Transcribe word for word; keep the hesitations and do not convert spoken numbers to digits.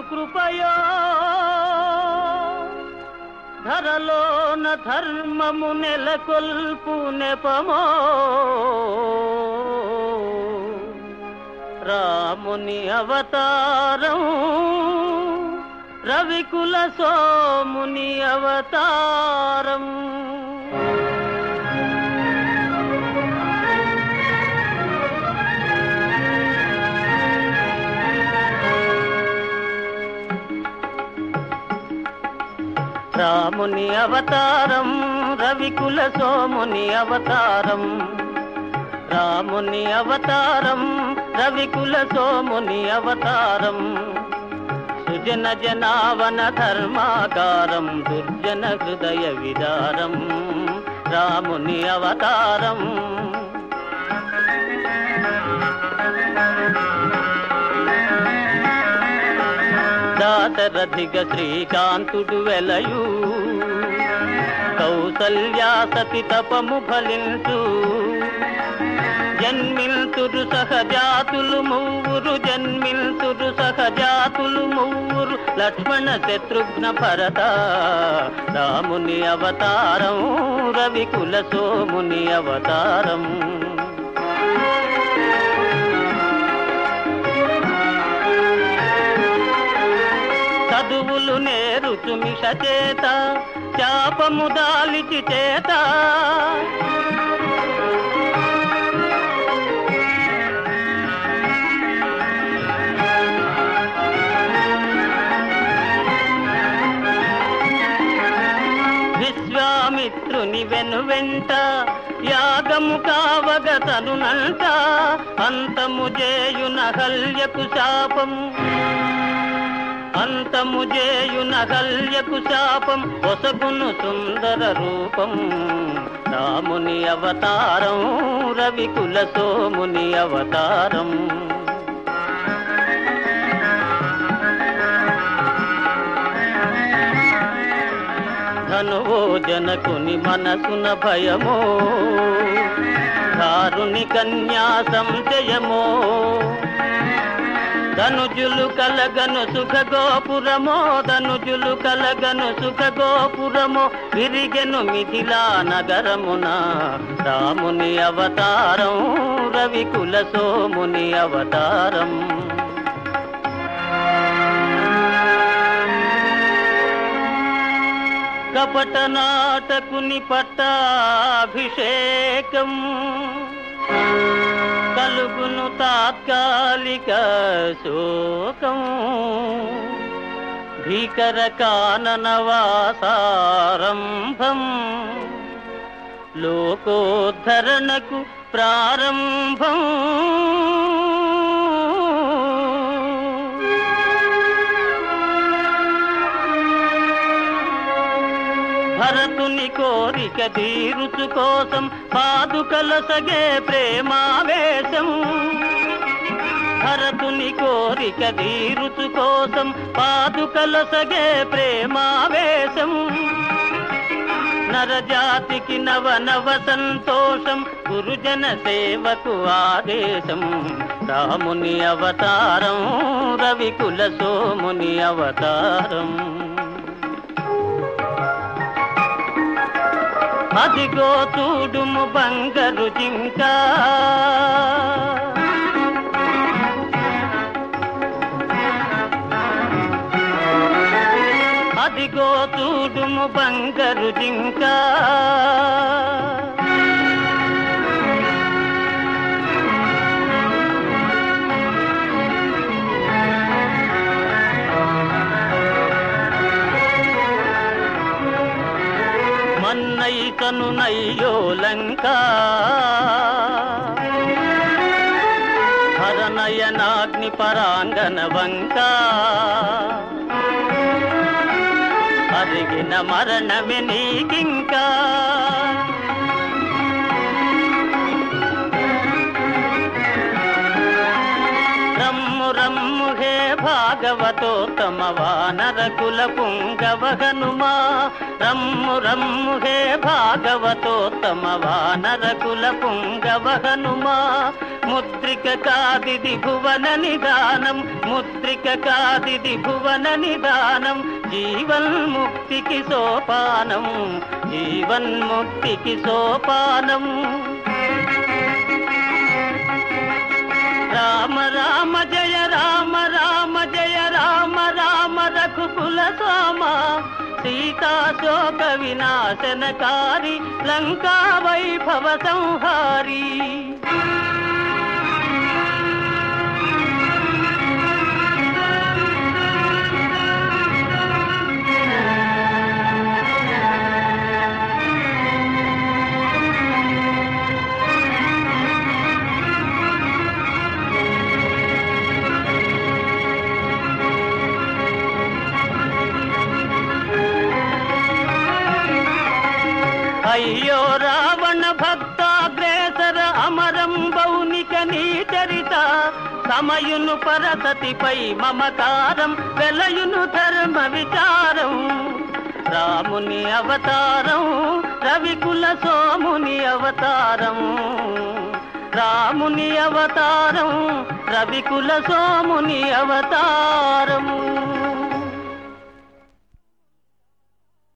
కృపయో ధరలోన ధర్మము నెలకొల్పు నెపమో రాముని అవతారం రవికుల సోముని అవతారం. రాముని అవతారం రవికుల సోముని అవతారం. రాముని అవతారం రవికుల సోముని అవతారం. సుజన జనావన ధర్మాకారం దుర్జన హృదయ విదారం రాముని అవతారం. దాశరథిగ శ్రీకాంతుడు వెలయు కౌసల్యా సతి తపము ఫలించు. జన్మిల్తురు సహజాతులు మూవురు జన్మిల్తురు సహజాతులు మూవురు లక్ష్మణ శత్రుఘ్న భరత రాముని అవతారం రవికుల సోముని అవతారం. చదువులు నేరుచు మిష చేత శాపము దాలిచి చేత విశ్వామిత్రుని వెను వెంట యాగము కావగ తనునంట అంతము చేయున హల్యకు శాపము అంతము చేయున హల్యకు శాపం ఒసగును సుందర రూపం రాముని అవతారం రవికుల సోముని అవతారం. ధనువో జనకుని మనసున భయమో దారుని కన్యా సంశయమో ధనుజులు కలగను సుఖ గోపురమో ధనుజులు కలగను సుఖ గోపురమో విరిగెను మిథిలా నగరమున రాముని అవతారం రవికుల సోముని అవతారం. కపట నాటకుని పట్టాభిషేకం కలుగును తాత్కాలిక శోకం భీకర కాననవాసారంభం లోకోద్ధరణకు ప్రారంభం. భరతుని కోరిక తీరుచు కోసం పాదుకల సగే ప్రేమావేశం. భరతుని కోరిక తీరుచు కోసం పాదుకల సగే ప్రేమావేశం. నరజాతికి నవ నవ సంతోషం గురుజన సేవకు ఆదేశం రాముని అవతారం రవికుల సోముని అవతారం. అదిగో చూడుము బంగారు జింక అదిగో చూడుము బంగారు జింక మన్నైతను నయ్యో లంక హరనయనాగ్ని పరాంగన వంక అరిగిన మరణమే నీకింకా రమ్ము రమ్ము హే భా భాగవతోత్తమ వానర కుల పుంగవ హనుమా రమ్ము రమ్ము హే భాగవతోత్తమ వానర కుల పుంగవ హనుమా ముద్రిక కాదిది భువన నిదానం ముద్రిక కాదిది భువన నిదానం జీవన్ముక్తికి సోపానం జీవన్ముక్తికి సోపానం రామ రామ జయ రామ రామ జయ రామ రామ రఘుకుల సోమ సీతా శోక వినాశనకారి లంకా వైభవ సంహారి అయ్యో రావణ భక్తాగ్రేసర అమరం బౌనిక నీ చరిత సమయును పరసతిపై మమకారం వెలయును ధర్మ విచారం రాముని అవతారం రవికుల సోముని అవతారం రాముని అవతారం రవికుల సోముని అవతారము